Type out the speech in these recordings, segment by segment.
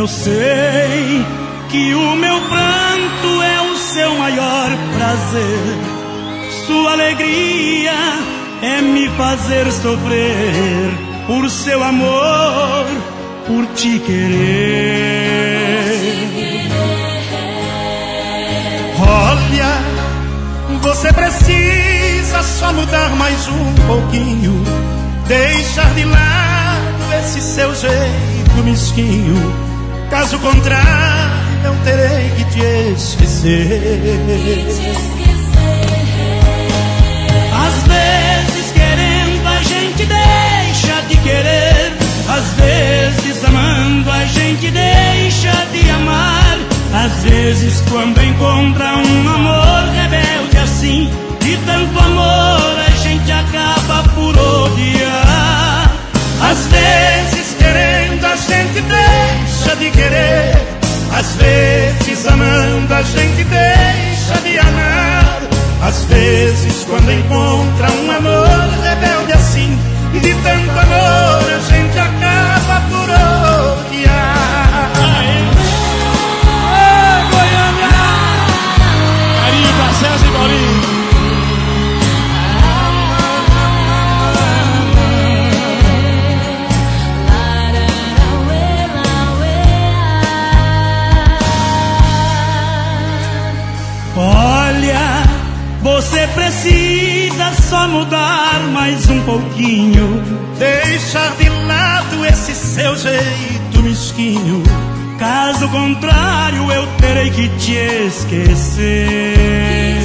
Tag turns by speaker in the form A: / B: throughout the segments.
A: Eu sei que o meu pranto é o seu maior prazer. Sua alegria é me fazer sofrer por seu amor, por te querer.
B: Olha, você precisa só mudar mais um pouquinho, deixar de lado esse seu jeito mesquinho. Caso contrário, eu terei que te esquecer.
A: Às vezes querendo a gente deixa de querer, às vezes amando a gente deixa de amar. Às vezes quando encontra um amor rebelde assim, de tanto amor a gente acaba por odiar.
B: Às vezes querendo a gente deixa de querer, às vezes amando a gente deixa de amar. Às vezes quando encontra um amor rebelde assim, de tanto amor a gente acaba por odiar.
C: Goiânia! Carinho pra César e Paulinho.
A: Olha, você precisa só mudar mais um pouquinho,
B: deixar de lado esse seu jeito mesquinho.
A: Caso contrário eu terei que te esquecer.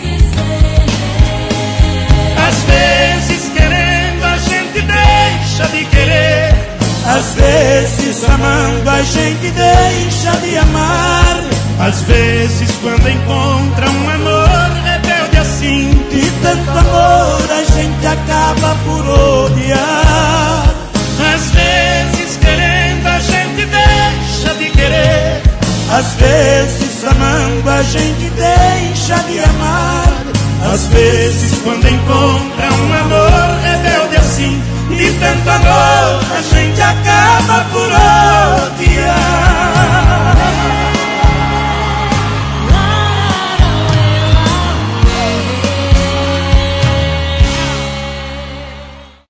B: Às vezes querendo a gente deixa de querer,
A: às vezes amando a gente deixa de amar.
B: Às vezes quando encontra um amor rebelde assim,
A: de tanto amor a gente acaba por odiar.
B: Às vezes querendo a gente deixa de querer,
A: às vezes amando a gente deixa de amar.
B: Às vezes quando encontra um amor